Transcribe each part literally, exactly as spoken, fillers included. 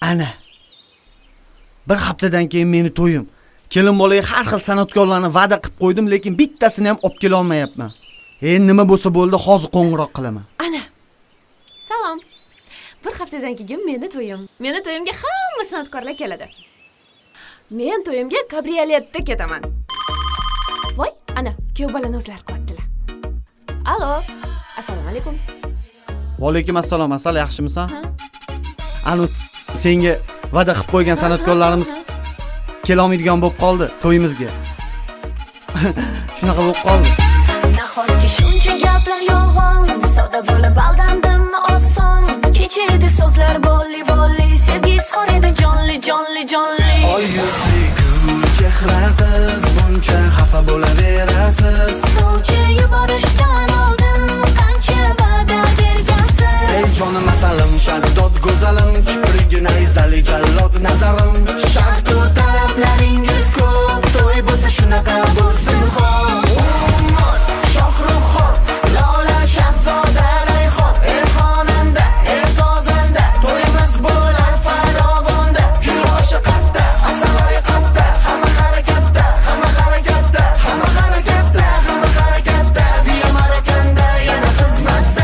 Ana. Bir haftadan keyin meni to'yim. Kelin bolaga har xil san'atkorlarni va'da qilib qo'ydim, lekin bittasini ham olib kela olmayapman. Endi nima bo'lsa bo'ldi, hozir qo'ng'iroq qilaman. Ana. Salom. Bir haftadan keyin meni to'yim. Meni to'yimga hamma san'atkorlar keladi. Men to'yimga kabrioletda ketaman. Voy, ana, kuyov bolani o'zlari qilyaptilar. Alo. Assalomu alaykum. Va alaykum assalom. Asal, yaxshimisan? Anu senga va'da qilib qo'ygan san'atkorlarimiz kela olmaydigan bo'lib qoldi to'yimizga. Shunaqa bo'lib qoldi. Nahotki shuncha gaplar yolg'on, soda bo'lib aldandimmi oson. Kecha edi so'zlar bolli bolli, sevgi izhor edi jonli jonli jonli. Oy yuzli gul chehra qiz, buncha xafa bo'laverasiz. Sovchi yuborishdan oldin qancha va'da bergansiz. Ey jonim asalim, shaddod go'zalim, kiprigina izali jallod nazarim. Shartu talablaringiz ko'p, to'y bo'lsa shunaqa bo'lsin xo'p. Ummat, Shohruxxon, Lola, Shahzoda, Rayhon, ey xonanda, ey sozanda, to'yimiz bo'lar farovonda. Yoshi qatta, asaloyi qatta, hamma harakatda, hamma harakatda, hamma harakatda, hamma harakatda, biya marakanda, yana xizmatda.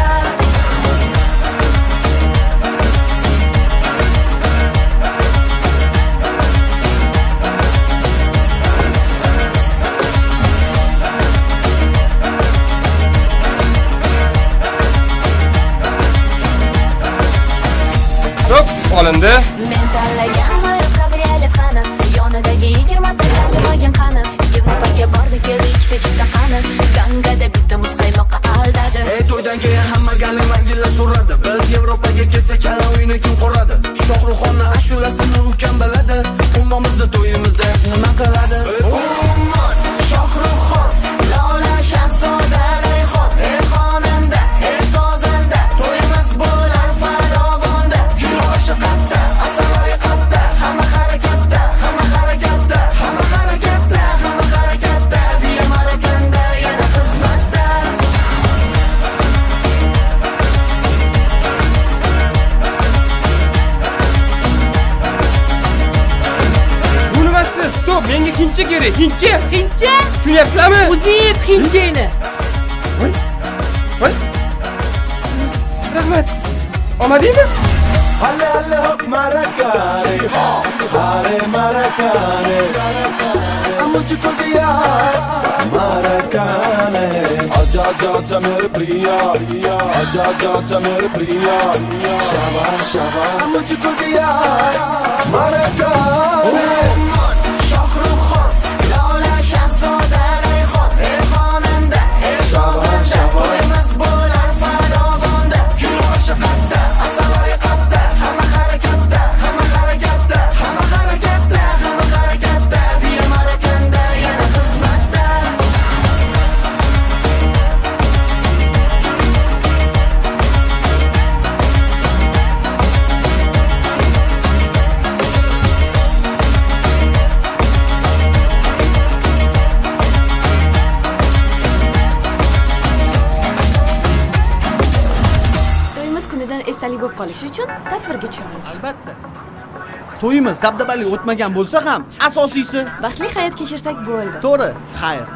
Hop, olindi. Men tanlagan mo'yib kabriolet xona, yonidagi yigirma ta kalimagan xona. Yevropaga bordik, keldi ikkita chipta qani. Gangada bitta muzqaymoqqa aldadi. Ey to'ydan keyin hamma galimangilla so'radi. Biz Yevropaga ketsak, chala uyni kim quradi? Shohruxxonning ashulasini u kim biladi? Ummamizni to'yimizda nima qiladi? Ummat, Shohruxxon, Lola, Shahzoda, Rayhon, ey xonanda, ey sozanda, to'yimiz bo'lar farovonda. Yoshi qatta, asaloyi qatta, hamma harakatda, hamma harakatda, hamma harakatda, hamma harakatda, biya marakanda, yana xizmatda. Bu nimasi? Stop, menga hincha kerak, hincha. Hincha? Tushunyapsizlarmi? O'zingiz hinchangni. Voy. Voy. Rahmat. Omadingmi? Halle halle hop marakane, hare marakane, मुझको दिया marakane, आजा आजा आजा मेरे प्रिया, आजा आजा आजा मेरे प्रिया, शाबाश शाबाश, मुझको दिया marakane. Shohruxxon, Lola, Shahzoda, Rayhon, ey xonanda, ey sozanda, to'yimiz bo'lar farovonda. Yoshi qatta, asaloyi qatta, hamma harakatda, hamma harakatda, hamma harakatda, hamma harakatda, biya marakanda, yana xizmatda. To'yimiz kunidan esdalik bo'lib qolishi uchun tasvirga tushamiz. Albatta. To'yimiz dabdabali o'tmagan bo'lsa ham, asosiysi Baxtli hayot kechirsak bo'ldi. to'g'ri, xayr.